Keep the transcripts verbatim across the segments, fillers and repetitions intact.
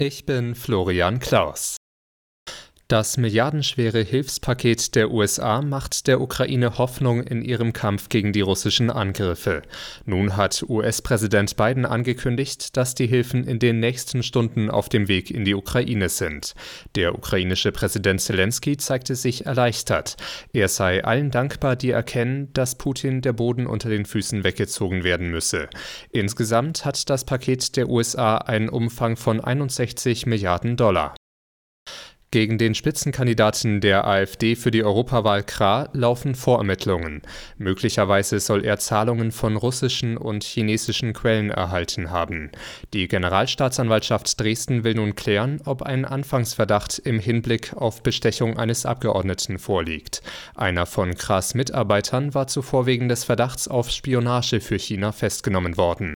Ich bin Florian Klaus. Das milliardenschwere Hilfspaket der U S A macht der Ukraine Hoffnung in ihrem Kampf gegen die russischen Angriffe. Nun hat U S-Präsident Biden angekündigt, dass die Hilfen in den nächsten Stunden auf dem Weg in die Ukraine sind. Der ukrainische Präsident Zelensky zeigte sich erleichtert. Er sei allen dankbar, die erkennen, dass Putin der Boden unter den Füßen weggezogen werden müsse. Insgesamt hat das Paket der U S A einen Umfang von einundsechzig Milliarden Dollar. Gegen den Spitzenkandidaten der AfD für die Europawahl Krah laufen Vorermittlungen. Möglicherweise soll er Zahlungen von russischen und chinesischen Quellen erhalten haben. Die Generalstaatsanwaltschaft Dresden will nun klären, ob ein Anfangsverdacht im Hinblick auf Bestechung eines Abgeordneten vorliegt. Einer von Krahs Mitarbeitern war zuvor wegen des Verdachts auf Spionage für China festgenommen worden.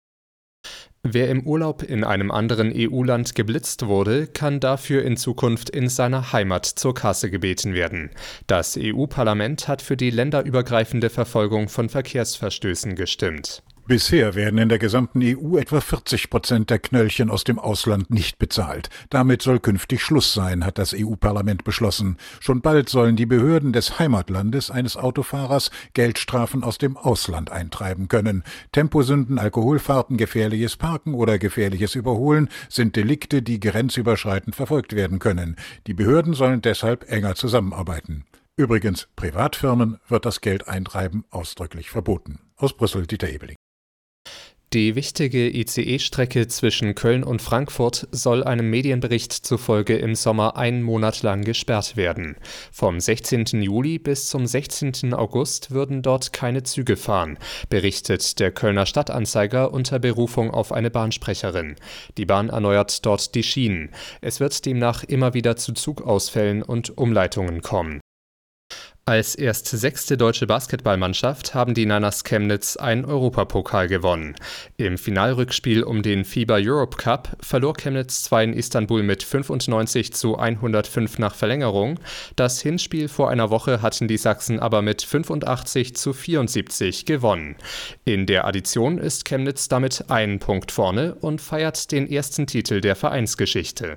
Wer im Urlaub in einem anderen E U-Land geblitzt wurde, kann dafür in Zukunft in seiner Heimat zur Kasse gebeten werden. Das E U-Parlament hat für die länderübergreifende Verfolgung von Verkehrsverstößen gestimmt. Bisher werden in der gesamten E U etwa vierzig Prozent der Knöllchen aus dem Ausland nicht bezahlt. Damit soll künftig Schluss sein, hat das E U-Parlament beschlossen. Schon bald sollen die Behörden des Heimatlandes eines Autofahrers Geldstrafen aus dem Ausland eintreiben können. Temposünden, Alkoholfahrten, gefährliches Parken oder gefährliches Überholen sind Delikte, die grenzüberschreitend verfolgt werden können. Die Behörden sollen deshalb enger zusammenarbeiten. Übrigens, Privatfirmen wird das Geldeintreiben ausdrücklich verboten. Aus Brüssel, Dieter Ebeling. Die wichtige I C E-Strecke zwischen Köln und Frankfurt soll einem Medienbericht zufolge im Sommer einen Monat lang gesperrt werden. Vom sechzehnten Juli bis zum sechzehnten August würden dort keine Züge fahren, berichtet der Kölner Stadtanzeiger unter Berufung auf eine Bahnsprecherin. Die Bahn erneuert dort die Schienen. Es wird demnach immer wieder zu Zugausfällen und Umleitungen kommen. Als erst sechste deutsche Basketballmannschaft haben die Nanas Chemnitz einen Europapokal gewonnen. Im Finalrückspiel um den FIBA Europe Cup verlor Chemnitz zwar in Istanbul mit fünfundneunzig zu hundertfünf nach Verlängerung. Das Hinspiel vor einer Woche hatten die Sachsen aber mit fünfundachtzig zu vierundsiebzig gewonnen. In der Addition ist Chemnitz damit einen Punkt vorne und feiert den ersten Titel der Vereinsgeschichte.